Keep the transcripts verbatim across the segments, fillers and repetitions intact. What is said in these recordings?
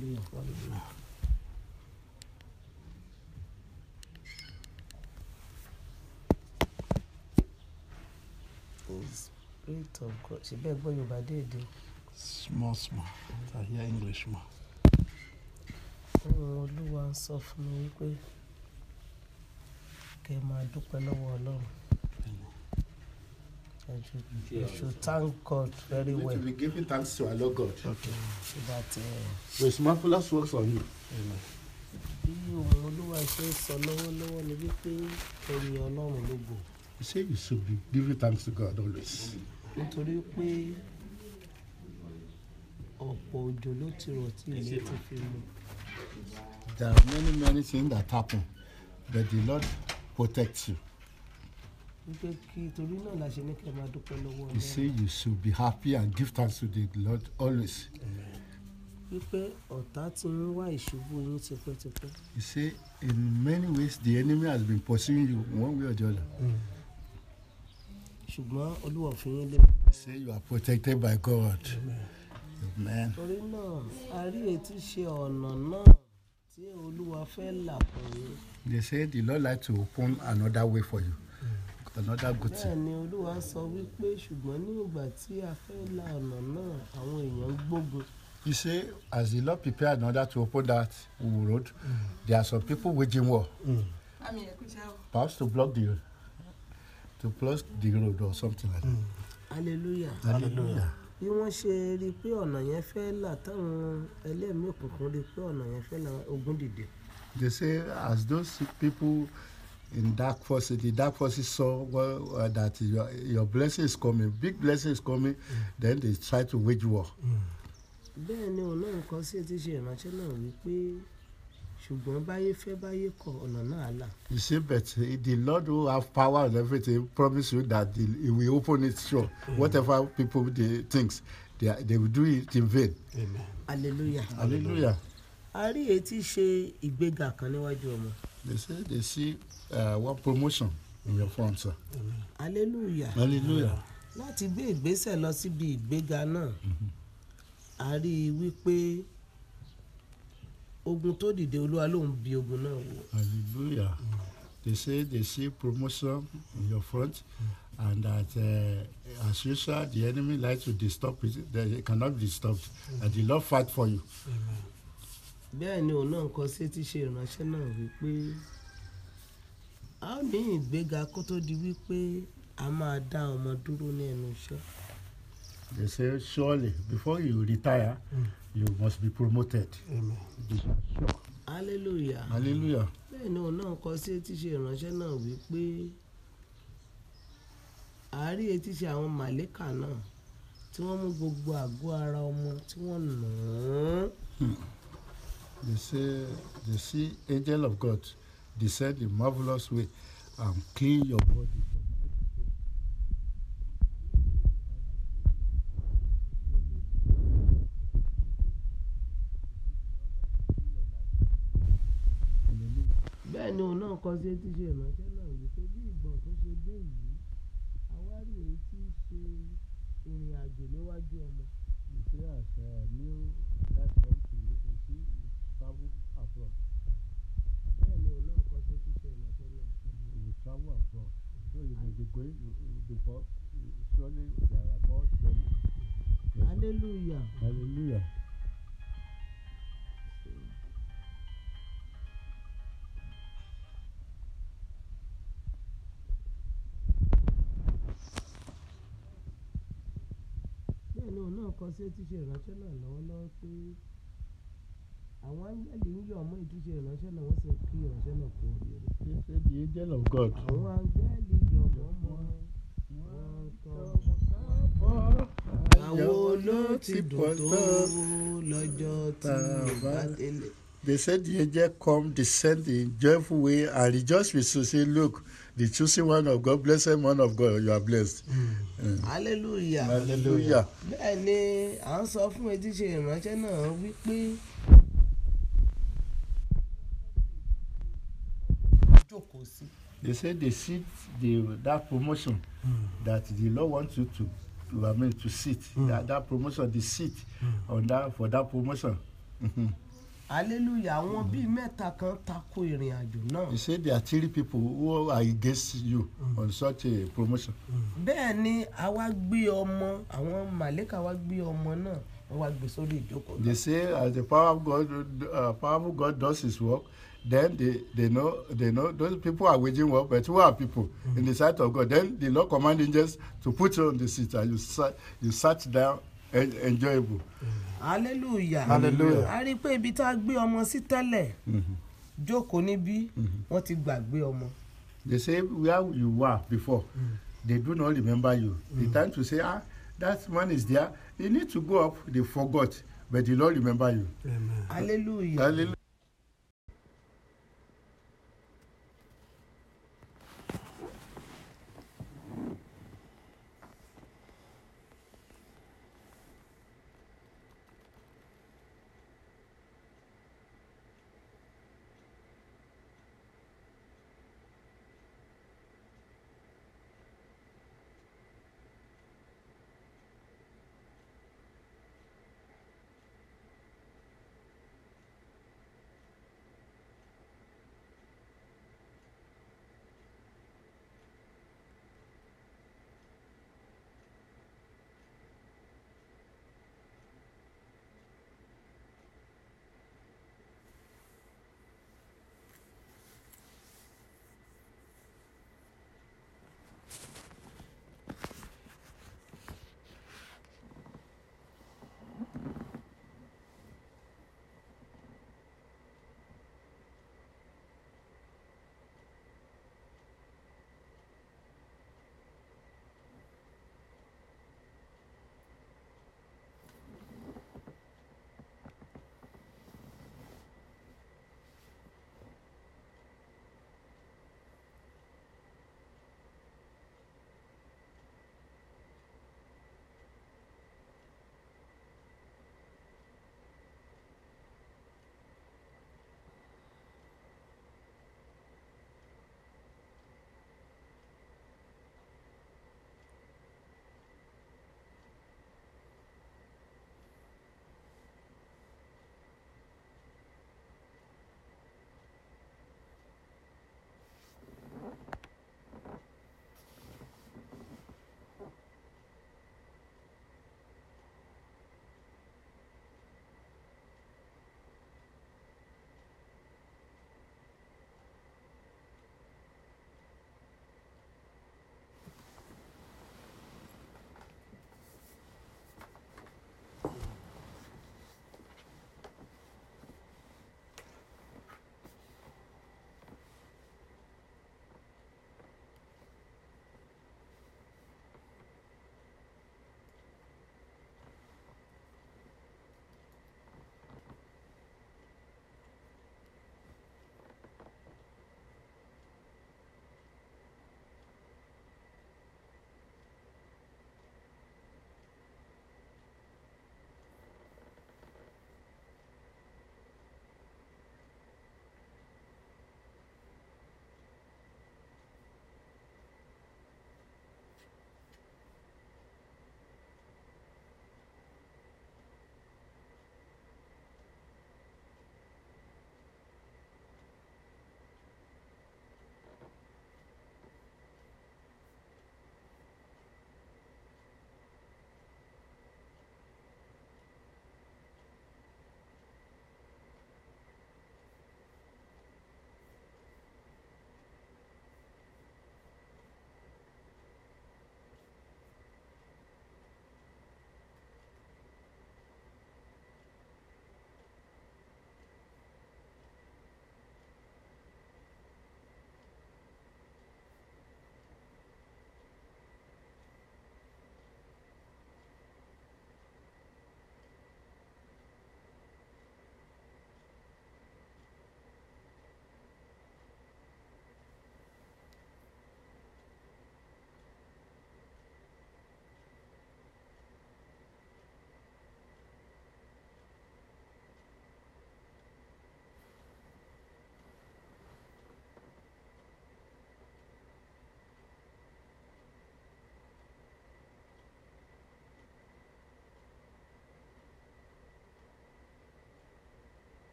Hallelujah. Hallelujah. The Spirit of God. Ṣé bẹ́ẹ̀ gbọ́ Yorùbá déédéé? Small, small. I hear English more. Ohun Olúwa ń sọ fún mi wípé kẹ́ ẹ máa dúpẹ́ lọ́wọ́ Ọlọ́run. You should thank God very well. We will be giving thanks to our Lord God. Okay. So that uh, His marvelous works on you. Amen. bí ohun Olúwa ṣe ń sọ lọ́wọ́lọ́wọ́ ni wípé ẹ̀yin Ọlọ́run lógo. He said you should be giving thanks to God always. Nítorí pé ọ̀pọ̀ òjò ló ti rọ̀ tí ilé ti fi mu. There are many, many things that happen, but the Lord protects you. Wípé kí torí náà la ṣe ní kẹ́ ẹ máa dúpẹ́ lọ́wọ́ He said you should be happy and give thanks to the Lord always. wípé ọ̀tá ti ń wá ìṣubú yín tipẹ́tipẹ́. He said in many ways the enemy has been pursuing you one way or the other. Ṣùgbọ́n Olúwa fi yín lé. He said you are protected by God. Amen. Torí náà a rí etí ṣe ọ̀nà náà tí Olúwa fẹ́ là fún yín. They said the Lord like to open another way for you. Another good Bẹ́ẹ̀ thing. ni Olúwa sọ wípé ṣùgbọ́n ní ìgbà tí a fẹ́ la ọ̀nà náà àwọn èèyàn ń gbógun. You say, as the Lord prepared in order to open that road, mm. there are some people waging war. Mm. Perhaps to block the to block the road or something like that. Mm. Hallelujah. Hallelujah. Bí wọ́n ṣe rí i pé ọ̀nà yẹn fẹ́ là táwọn ẹlẹ́mìí òkùnkùn rí i pé ọ̀nà yẹn fẹ́ là ogun dìde. They say, as those people in dark forces, the dark forces saw well, uh, that your, your blessing is coming, big blessing is coming, mm. then they try to wage war. Mm. Bẹ́ẹ̀ ni òun náà nǹkan sí ti ṣe ìránṣẹ́ náà wípé ṣùgbọ́n báyé fẹ́ báyé kọ̀ ọ̀nà náà là. You see, but the Lord who have power and everything promise you that the, he will open it sure. Mm. Whatever people they think, they, they will do it in vain. Amen. Hallelujah. Hallelujah. A rí etí ṣe ìgbéga kan níwájú ọmọ. They say they see uh, one promotion in your front, sir. Amen. Hallelujah. Hallelujah. Láti gbé ìgbésẹ̀ lọ síbi ìgbéga náà. A rí i wípé ogun tó dìde Olúwa ló ń bi ogun náà wò. Hallelujah. Mm. They say they see promotion in your front, mm. and that uh, as usual the enemy likes to disturb it. They cannot be disturbed, mm. and the Lord fight for you. Amen. Bẹ́ẹ̀ ni òun náà nǹkan sí ti ṣe ìránṣẹ́ náà wípé a ó ní ìgbéga kó tó di wípé a máa dá ọmọ dúró ní ẹnu iṣẹ́. They say surely before you retire, mm. you must be promoted. Amen. Sure. Hallelujah. Hallelujah. Bẹ́ẹ̀ ni òun náà nǹkan sí ti ṣe ìránṣẹ́ náà wípé a rí etí ṣe àwọn màlẹ́kà náà tí wọ́n mú gbogbo àgọ́ ara ọmọ tí wọ́n nà án. They say they see angel of God descend in marvelous way and clean your body. Bẹ́ẹ̀ ni òun náà kọ sí etí ṣe ìránṣẹ́ náà wípé bí ìgbọ̀n tó ṣe dé yìí àwárí èyí tí í ṣe ìrìn àjò níwájú ọmọ. You see as a new life come to you, you see you travel abroad. Bẹ́ẹ̀ ni òun náà kọ sí etí ṣe ìránṣẹ́ náà. You travel abroad. So you may be going before, surely there are more journey. Hallelujah. Hallelujah. Bẹ́ẹ̀ ni òun náà kọ sí etí ṣe ìránṣẹ́ náà lọ́wọ́lọ́wọ́ pé àwọn áńgẹ́lì ń yọ̀ mọ́ ìtúnṣe ìránṣẹ́ náà wọ́n sì ń kí ìránṣẹ́ náà kú oríire. They say the angel of God. Àwọn áńgẹ́lì yọ̀ mọ́ mọ́ wọn kọ́. Àwo ló ti dùn tó lọ́jọ́ tí Yorùbá délé. They said the angel come, descend in joyful way, and rejoice with you. Say, look, the chosen one of God, blessed one of God, you are blessed. Mm. Mm. Hallelujah. Hallelujah. Bẹ́ẹ̀ ni à ń sọ fún etí ṣe ìránṣẹ́ náà wípé jókòó sí. They say they sit the that promotion mm. that the Lord wants you to, I mean, to sit. Mm. That that promotion, the seat mm. on that for that promotion. Mm-hmm. hallelujah àwọn bíi mẹ́ta kan tako ìrìn àjò náà. He said there are three people who are against you mm. on such a promotion. Bẹ́ẹ̀ ni àwa gbé ọmọ àwọn màlẹ́kà wa gbé ọmọ náà wọ́n wá gbé sórí ìjókòó. They say as the power of God, uh, powerful God does his work, then they, they know they know those people are waging war, but who are people mm. in the sight of God? Then the Lord command angels to put you on the seat and you sat you sat down en enjoyable. Mm. Hallelujah. Hallelujah. A rí pé ibi tá a gbé ọmọ sí tẹ́lẹ̀ jókòó níbí wọ́n ti gbàgbé ọmọ. They say where you were before, mm. they do not remember you. Mm. The time to say, ah, that man is there, you need to go up, they forgot, but they don't remember you. Amen. Hallelujah. Hallelujah.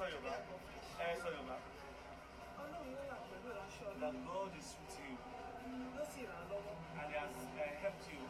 sọ Yorùbá. Ẹ sọ Yorùbá. That God is with you. And He has uh, helped you.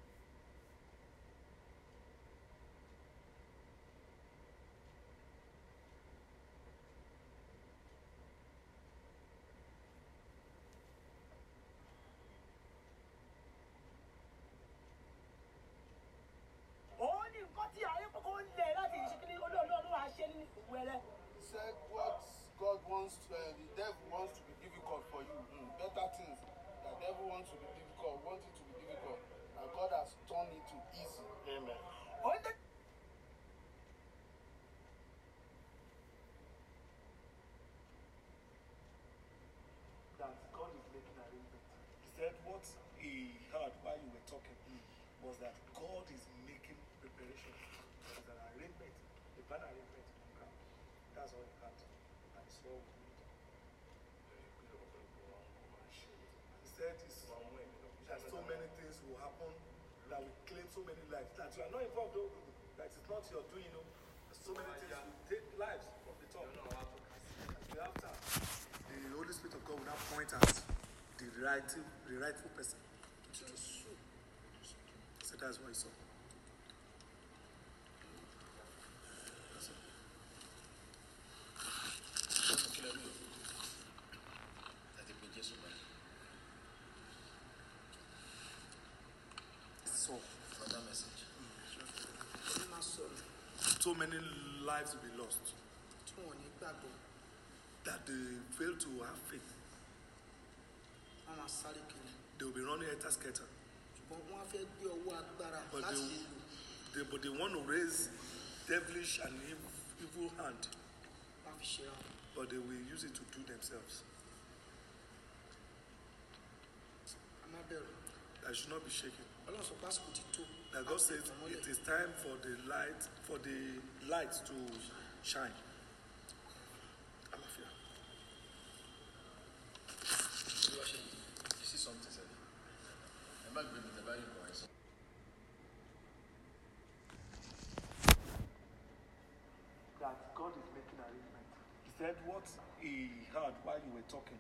Said what God wants to, uh, the devil wants to be difficult for you. Mm, better things. The devil wants to be difficult, wants it to be difficult. And God has turned it to easy. Amen. That God is making arrangement. He said what he heard while you were talking was that God is making preparation. There is an arrangement, a plan arrangement to come. That's all he had. And it's all we need. He said it's, that so many things will happen that will claim so many lives. That you are not involved though. That it's not your doing, you know. So many things will take lives from the top. And after, the Holy Spirit of God will now point at the rightful, the rightful person. So that's what he saw. So, Another message. so many lives will be lost that they fail to have faith. They will be running a scatter. But they, they, but they want to raise devilish and evil hand. But they will use it to do themselves. I should not be shaken. That God says it is time for the light, for the light to shine. You see something, sir? I'm not going to the value voice. That God is making arrangement. He said what he heard while you were talking.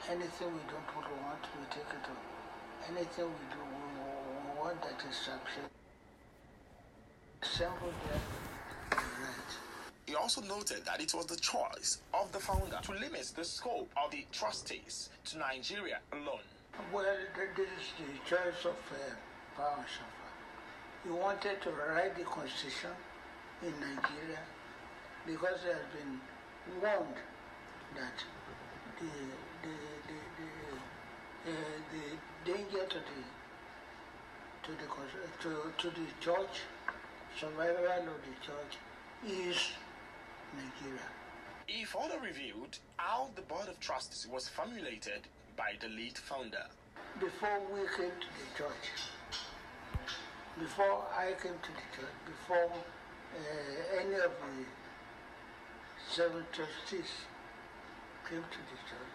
Anything we don't want, we take it off. Anything we do, we want that is subject. Simple there, right. He also noted that it was the choice of the founder to limit the scope of the trustees to Nigeria alone. Well, this is the choice of uh, Power Shafa. He wanted to write the constitution in Nigeria because he has been warned that the the the the, uh, the danger to the to the to, to the church, survival of the church is Nigeria. He further reviewed how the Board of Trustees was formulated by the late founder. Before we came to the church, before I came to the church, before uh, any of the seven trustees came to the church,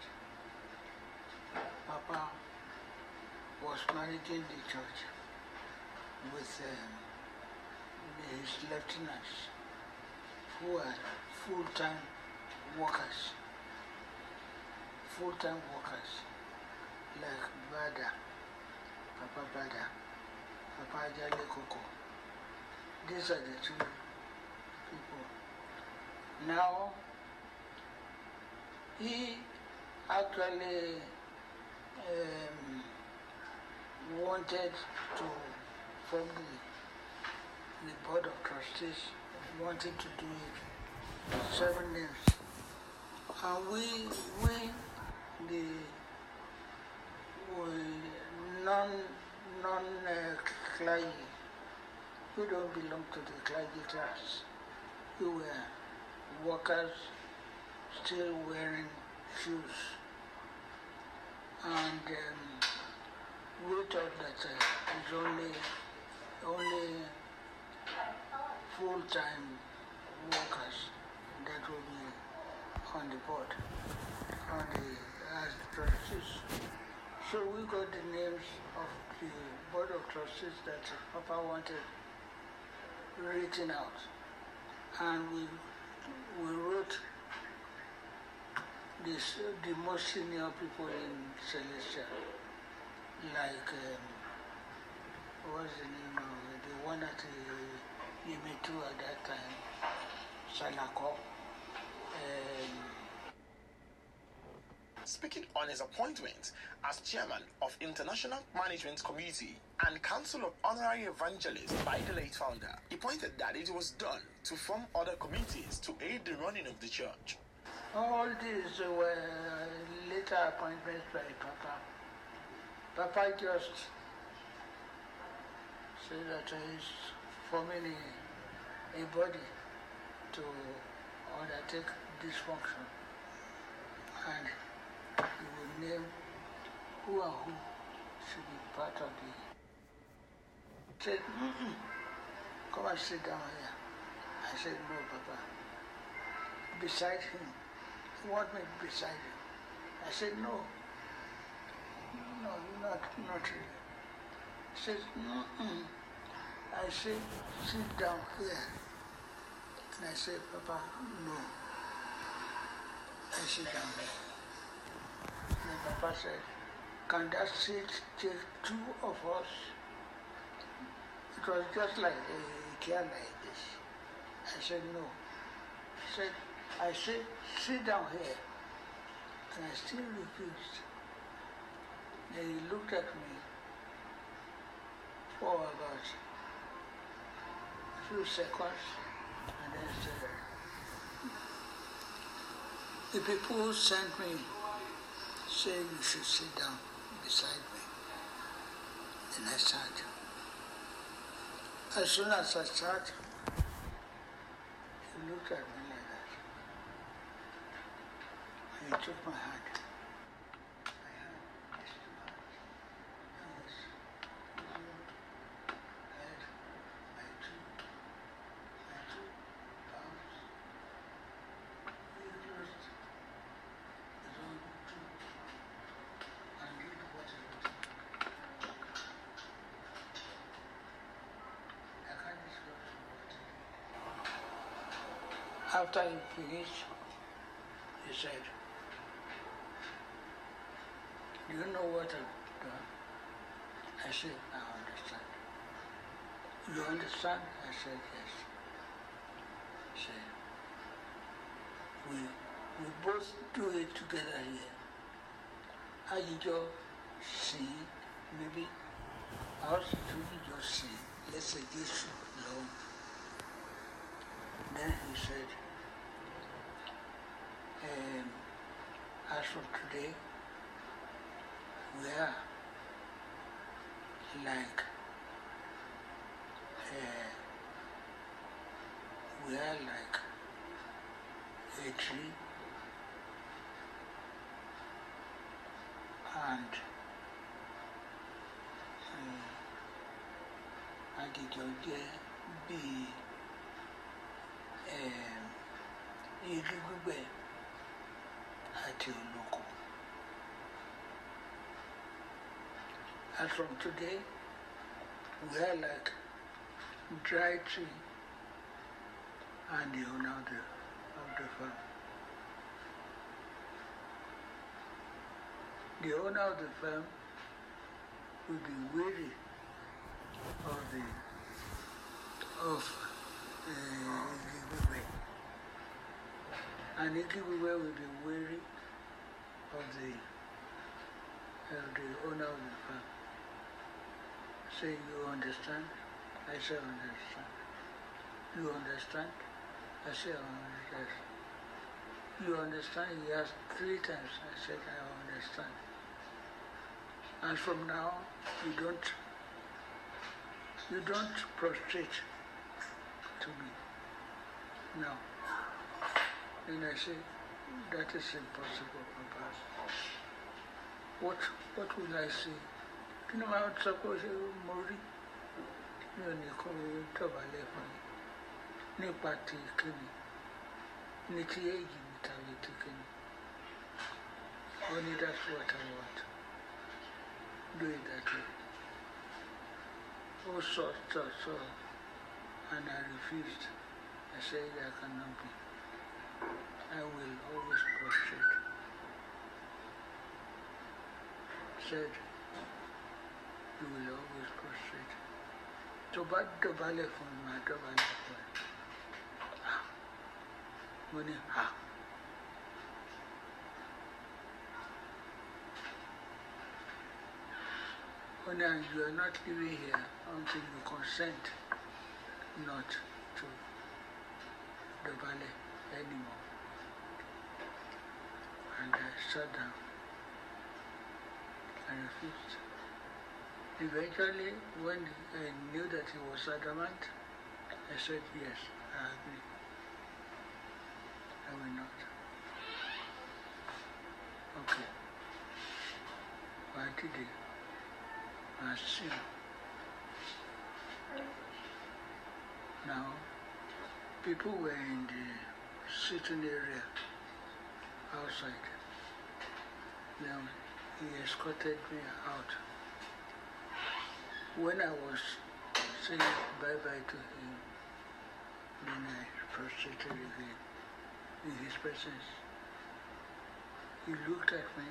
Papa was managing the church with um, his lieutenants who are full-time workers, full-time workers like Bada, Papa Bada, Papa Jale Koko. These are the two people. Now, he actually um, wanted to form the, the Board of Trustees, wanted to do it seven names. And we, we, the we non, non uh, clergy, we don't belong to the clergy class. We were workers still wearing shoes. And um, we thought that uh, it's only, only full-time workers that will be on the board, on the as trustees. So we got the names of the Board of Trustees that Papa wanted written out. And we, we wrote this, the most senior people in Celestia, like, um, what was the name of it? The one at uh, Yemitu at that time, Salako. Um, Speaking on his appointment as chairman of International Management Committee and Council of Honorary Evangelists by the late founder, he pointed that it was done to form other committees to aid the running of the church. All these were later appointments by Papa. Papa just said that he's forming a, a body to undertake this function. And he will name who and who should be part of the. He said, mm-mm, come and sit down here. I said, no, Papa. Beside him. He wanted me beside him. I said, no. No, not, not really. He said, mm-mm. I said, sit down here. And I said, Papa, no. I sit down here. And Papa said, can that seat take two of us? It was just like a chair like this. I said, no. He said, I said, sit down here. And I still refused. Then he looked at me for about a few seconds and then said, the people who sent me say you should sit down beside me. And I sat. As soon as I sat, he looked at me like that. And he took my hand. My hand, these two hands. And was held my two, my two palms. He closed his own two and did what he wanted. I can't describe what he did. After he finished, he said, you know what I've done? I said, I understand. You understand? I said, yes. He said, we, we both do it together here. How you just see, maybe, how do you just see, let's say this long. Then he said, um, as from today, we are like, uh, we are like a tree and uh, adijọjẹ bíi igi gbígbẹ àti olóko. And from today, we are like dry tree and the owner of the, of the farm. The owner of the farm will be weary of the of uh, and Ikiwiwe will be weary of the of the owner of the farm. Say, you understand? I say, understand. You understand? I say, I understand. You understand? He asked three times. I said, I understand. And from now, you don't, you don't prostrate to me. No. And I say, that is impossible, Papa. What, what will I say? You know, I would suppose Mori, you know, you trouble for me. Ni party kini, ni tiyeji ni tawiti kini. Only that's what I want. Do it that way. Oh, so, so, so. And I refused. I said, I cannot be. I will always prostrate. Said, you will always prostrate. To bad to ballet for my double. Money, ha. When you are not living here until you consent not to the ballet anymore. And I sat down. I refused. Eventually, when I knew that he was adamant, I said, yes, I agree. I will not. Okay. Why did he? I see. Now, people were in the sitting area outside. Then he escorted me out. When I was saying bye-bye to him, then I prostrated again in his presence. He looked at me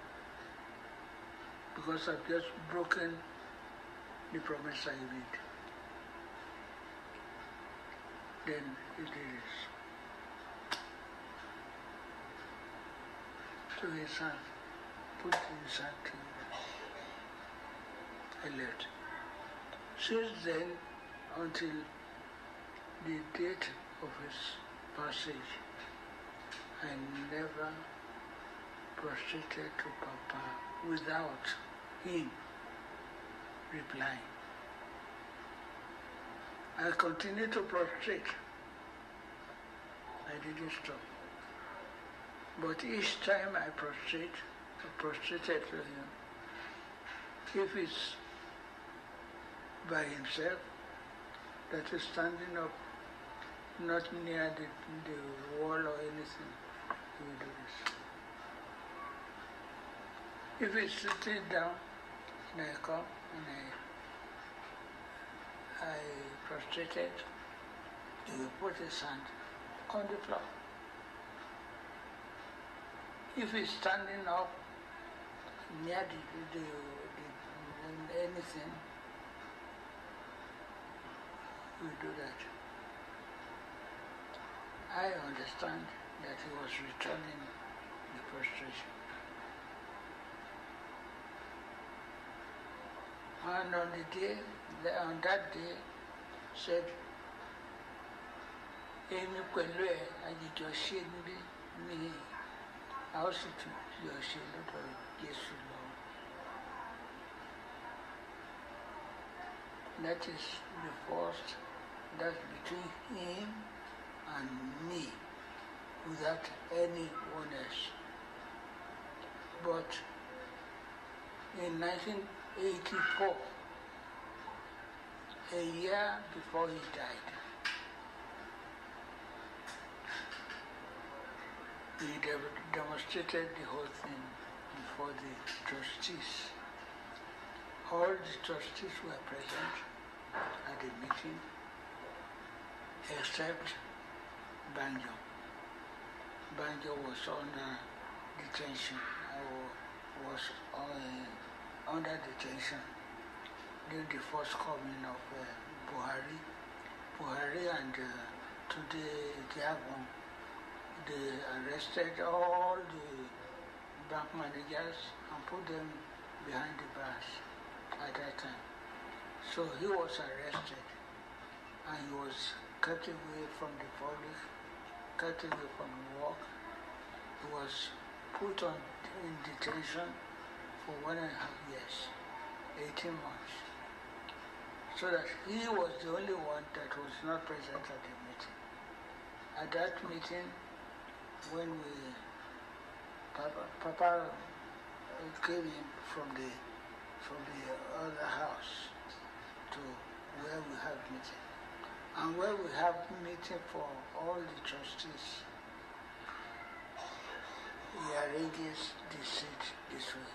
because I've just broken the promise I made. Then he did this. To his hand, put his hand to me. I left. Since then, until the date of his passage, I never prostrated to Papa without him replying. I continued to prostrate. I didn't stop. But each time I prostrate, I prostrated to him. If it's by himself, that is standing up, not near the, the wall or anything, he will do this. If it's sitting down, and I come and I, I prostrated, he will put his hand on the floor. If he's standing up, near the, the, the anything, we do that. I understand that he was returning the prostration. And on the day, on that day, said, Amy Quelue, and you just shade me, I also took your shade of Jesus Lord. That is the first, that's between him and me, without anyone else. But in nineteen eighty-four, a year before he died, he de- demonstrated the whole thing before the trustees. All the trustees were present at the meeting, except Banjo. Banjo was under detention, or was uh, under detention during the first coming of uh, Buhari. Buhari and uh, today Diagon, they arrested all the bank managers and put them behind the bars at that time. So he was arrested and he was cut away from the public, cut away from work. He was put on in detention for one and a half years, eighteen months. So that he was the only one that was not present at the meeting. At that meeting, when we, Papa, Papa came in from the, from the other house to where we have meeting. And where we have meeting for all the trustees, he arranges the seat this way.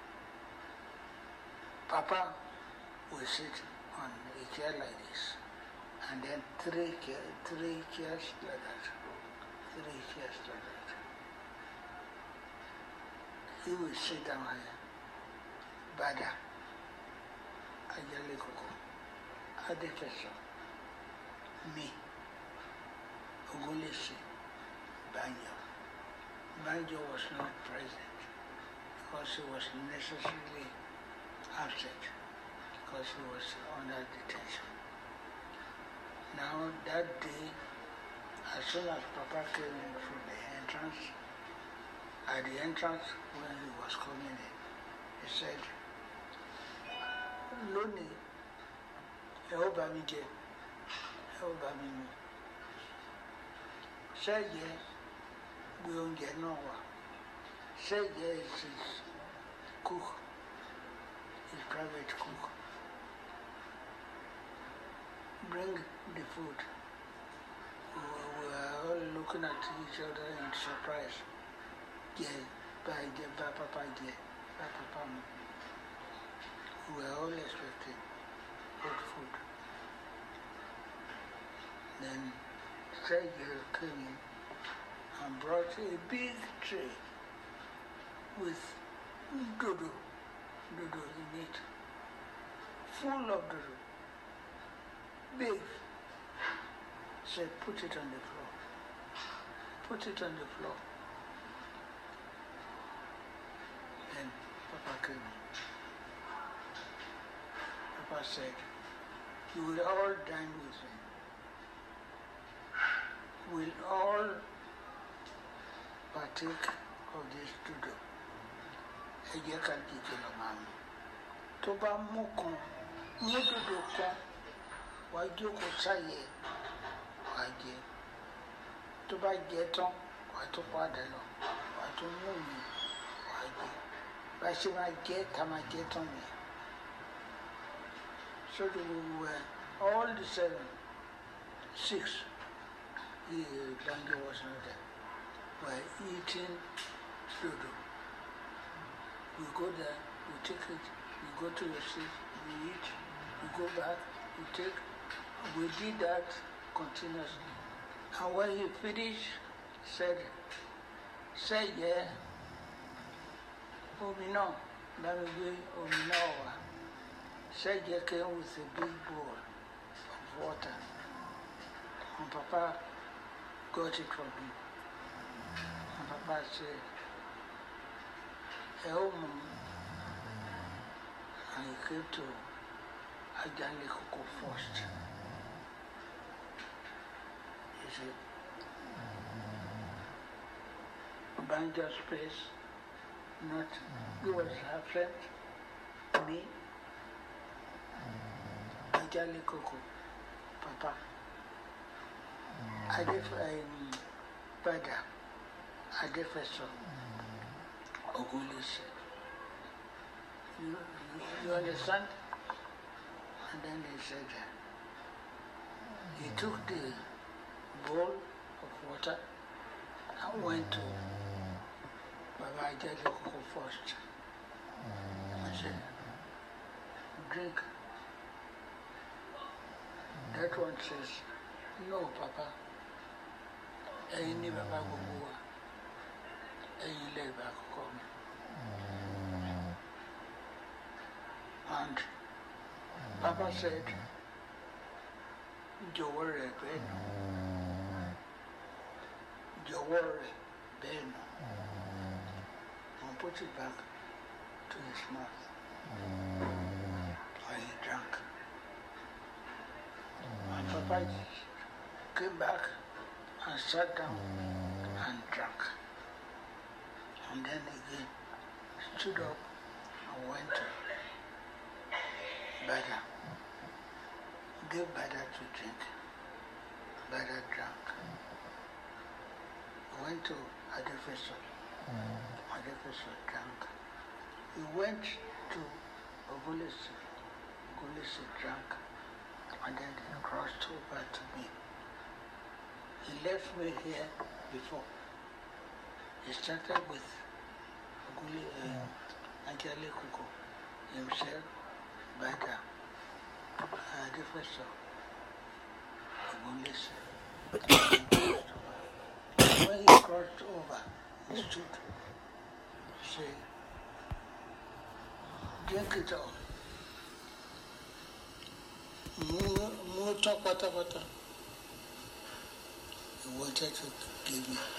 Papa will sit on a chair like this, and then three, three chairs like that, three chairs like that. He will sit down here. Bada, Ajale Koko, Adefeso, me, Ogulesi, Banjo. Banjo was not present because he was necessarily absent because he was under detention. Now that day, as soon as Papa came in from the entrance, at the entrance when he was coming in, he said, Loni, ẹ ó bá mi jẹ, ẹ ó bá mi mu. Ṣẹ́yẹ gbé oúnjẹ náà wá. Ṣẹ́yẹ is his cook, his private cook. Bring the food. We were all looking at each other in surprise. Yeah, by the by Papa, yeah, by Papa. We were all expecting good food. Then Sergio came in and brought a big tray with dodo, dodo in it, full of dodo. Big. Said, put it on the floor. Put it on the floor. Then Papa came in. Papa said, you will all dine with me. We'll all partake of this dodo. Ẹ jẹ́ ká dìde lọ máa mú. Tó bá mú kan, mú dodo kan. Wàá jókòó sáyé wàá jẹ, tó bá jẹ tán wàá tó padà lọ, wàá tó mú mi wàá jẹ, bá ṣe máa jẹ ká máa jẹ tán mi. So we were all the seven, six, the Banjo was not there, were eating dodo. We go there, we take it, we go to the seat, we eat, we go back, we take. We did that continuously. And when he finished, said, say yeah, oh me no, Bamigwe Ominawa said you came with a big bowl of water. And Papa got it from him. And Papa said, "Hello, Mom." And he came to Ajali Koko first. He said, Banjo's place, not, he was her friend, me, Ajali Koko, Papa. I did um, Bada, I did first Ogulis. You, you, you understand? And then he said, he took the bowl of water and went to Baba Ajali Koko first. I said, drink. That one says, no, Papa. Any Baba Gugua. Any labor come. And Papa said, Jaware Ben. Jaware Ben. And put it back to his mouth. And he drank. And Papa came back and sat down and drank. And then again stood up and went to Bada. Gave Bada to drink. Bada drank. He went to Adefeso. Adefeso drank. He went to Ogulisi. Ogulisi drank. And then he crossed over to me. He left me here before. He started with Oguli, uh, Ajali Koko, himself, Bada, Adefeso, Ogulisi. When he crossed over, he stood, said, drink it all. More talk, water, water. He wanted to give me.